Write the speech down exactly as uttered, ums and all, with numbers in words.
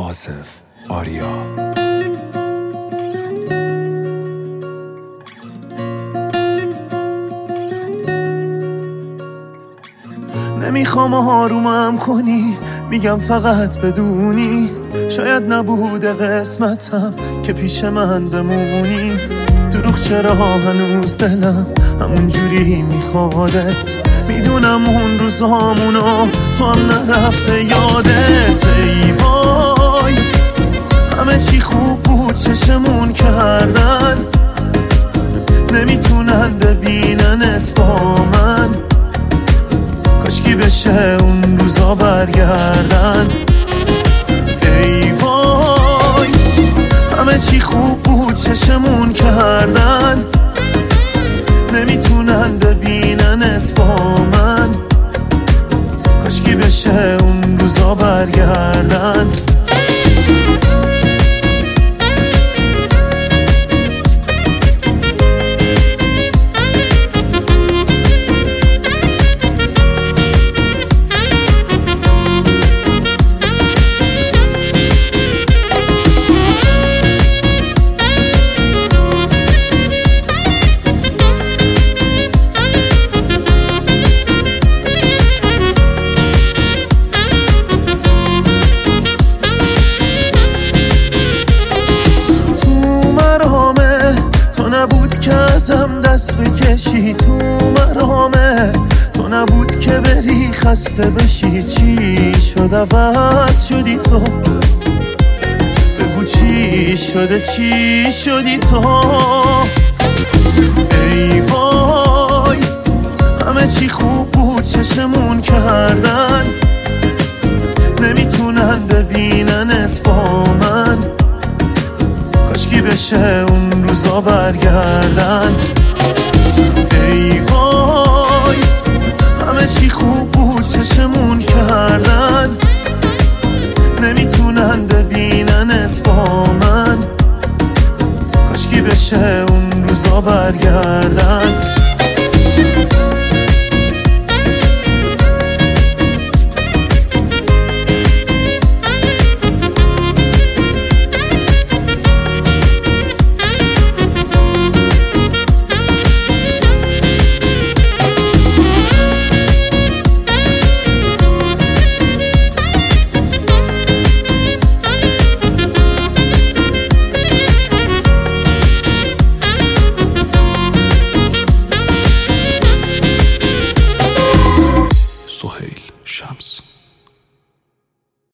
آصف آریا. نمیخوام آرومم کنی، میگم فقط بدونی شاید نبوده قسمتم که پیش من بمونی. دروغ چرا هنوز دلم همون جوری میخوادت، میدونم اون روزامونو تو هم نرفته یادت. ای وای همه چی خوب بود چشمون کردن، نمیتونن ببیننت با من. کاشکی بشه اون روزا برگردن. ای وای همه چی خوب بود چشمون کردن، نمیتونن ببیننت با من. کاشکی بشه اون روزا برگردن. که ازم دست بکشی تو مرامه، تو نبود که بری خسته بشی. چی شد عوض شدی تو؟ بگو چی شده چی شدی تو؟ ای وای همه چی خوب بود چشمون کردن، نمیتونن ببیننت با من. کاشکی بشه اون روزا برگردن. ای وای همه چی خوب بود چشمون کردن، نمیتونن ببیننت با من. کاشکی بشه اون روزا برگردن.